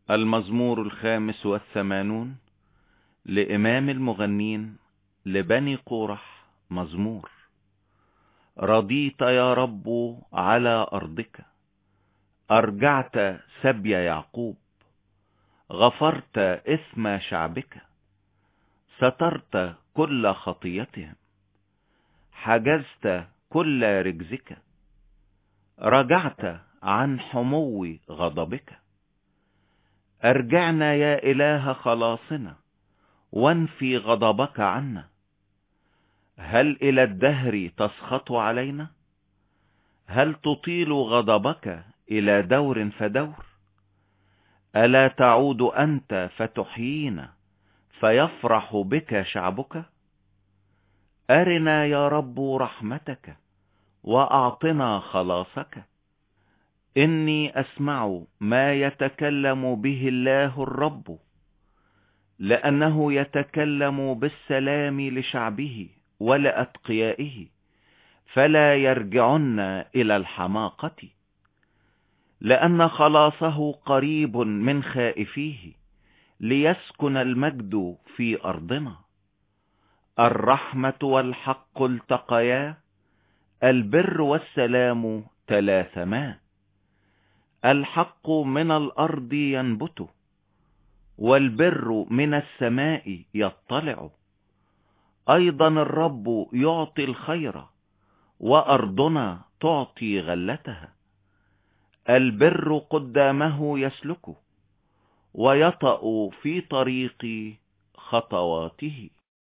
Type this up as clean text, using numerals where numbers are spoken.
المزمور 85 لإمام المغنين لبني قورح. مزمور. رضيت يا رب على أرضك، أرجعت سبي يعقوب، غفرت إثم شعبك، سترت كل خطيتهم، حجزت كل رجزك، رجعت عن حمو غضبك. أرجعنا يا إله خلاصنا، وانفي غضبك عنا. هل إلى الدهر تسخط علينا؟ هل تطيل غضبك إلى دور فدور؟ ألا تعود أنت فتحيينا، فيفرح بك شعبك؟ أرنا يا رب رحمتك، وأعطنا خلاصك. إني أسمع ما يتكلم به الله الرب، لأنه يتكلم بالسلام لشعبه ولأتقيائه، فلا يرجعن إلى الحماقة. لأن خلاصه قريب من خائفيه، ليسكن المجد في أرضنا. الرحمة والحق التقيا، البر والسلام تلاثما. الحق من الأرض ينبت، والبر من السماء يطلع. أيضا الرب يعطي الخير، وأرضنا تعطي غلتها. البر قدامه يسلك، ويطأ في طريق خطواته.